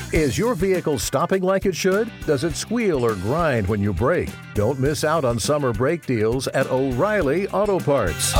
Is your vehicle stopping like it should? Does it squeal or grind when you brake? Don't miss out on summer brake deals at O'Reilly Auto Parts.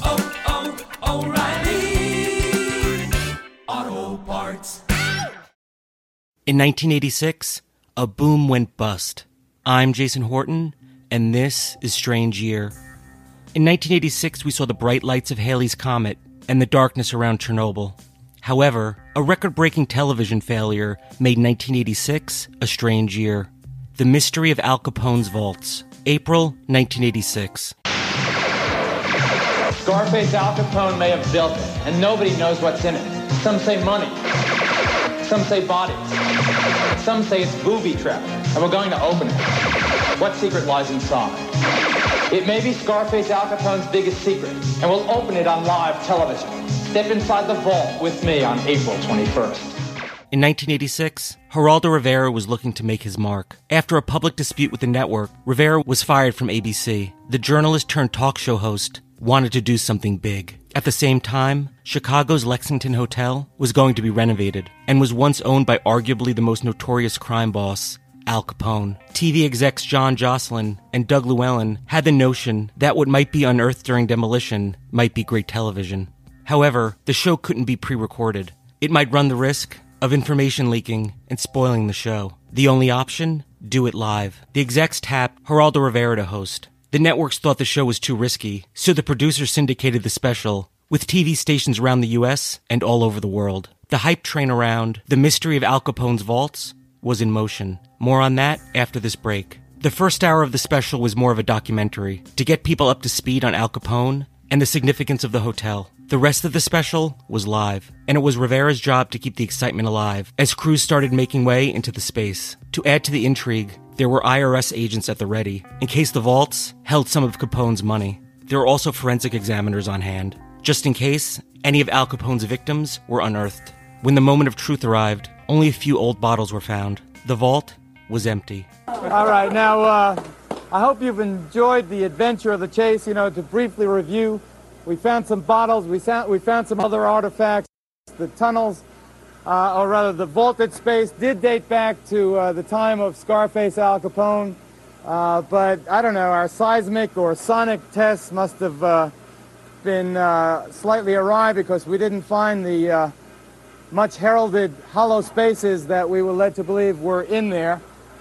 O'Reilly Auto Parts. In 1986, a boom went bust. I'm Jason Horton, and this is Strange Year. In 1986, we saw the bright lights of Halley's Comet and the darkness around Chernobyl. However, a record-breaking television failure made 1986 a strange year. The Mystery of Al Capone's Vaults, April 1986. Scarface Al Capone may have built it, and nobody knows what's in it. Some say money. Some say bodies. Some say it's booby trap, and we're going to open it. What secret lies inside? It may be Scarface Al Capone's biggest secret, and we'll open it on live television. Step inside the vault with me on April 21st. In 1986, Geraldo Rivera was looking to make his mark. After a public dispute with the network, Rivera was fired from ABC. The journalist turned talk show host wanted to do something big. At the same time, Chicago's Lexington Hotel was going to be renovated and was once owned by arguably the most notorious crime boss, Al Capone. TV execs John Jocelyn and Doug Llewellyn had the notion that what might be unearthed during demolition might be great television. However, the show couldn't be pre-recorded. It might run the risk of information leaking and spoiling the show. The only option? Do it live. The execs tapped Geraldo Rivera to host. The networks thought the show was too risky, so the producers syndicated the special, with TV stations around the US and all over the world. The hype train around The Mystery of Al Capone's Vaults was in motion. More on that after this break. The first hour of the special was more of a documentary, to get people up to speed on Al Capone and the significance of the hotel. The rest of the special was live, and it was Rivera's job to keep the excitement alive as crews started making way into the space. To add to the intrigue, there were IRS agents at the ready, in case the vaults held some of Capone's money. There were also forensic examiners on hand, just in case any of Al Capone's victims were unearthed. When the moment of truth arrived, only a few old bottles were found. The vault was empty. All right, now, I hope you've enjoyed the adventure of the chase. To briefly review, we found some bottles, we found some other artifacts. The tunnels, or rather the vaulted space, did date back to the time of Scarface Al Capone. But, I don't know, our seismic or sonic tests must have been slightly awry because we didn't find the much heralded hollow spaces that we were led to believe were in there.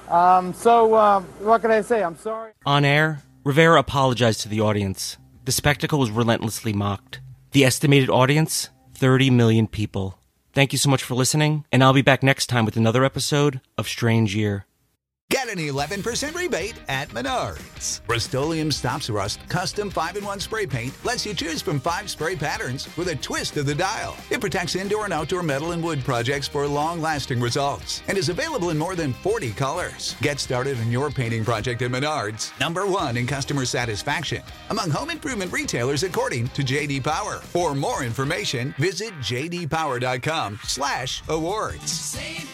So what can I say? I'm sorry. On air, Rivera apologized to the audience. The spectacle was relentlessly mocked. The estimated audience, 30 million people. Thank you so much for listening, and I'll be back next time with another episode of Strange Year. Get an 11% rebate at Menards. Rust-Oleum Stops Rust Custom 5-in-1 Spray Paint lets you choose from 5 spray patterns with a twist of the dial. It protects indoor and outdoor metal and wood projects for long-lasting results and is available in more than 40 colors. Get started on your painting project at Menards, #1 in customer satisfaction among home improvement retailers according to J.D. Power. For more information, visit jdpower.com/awards.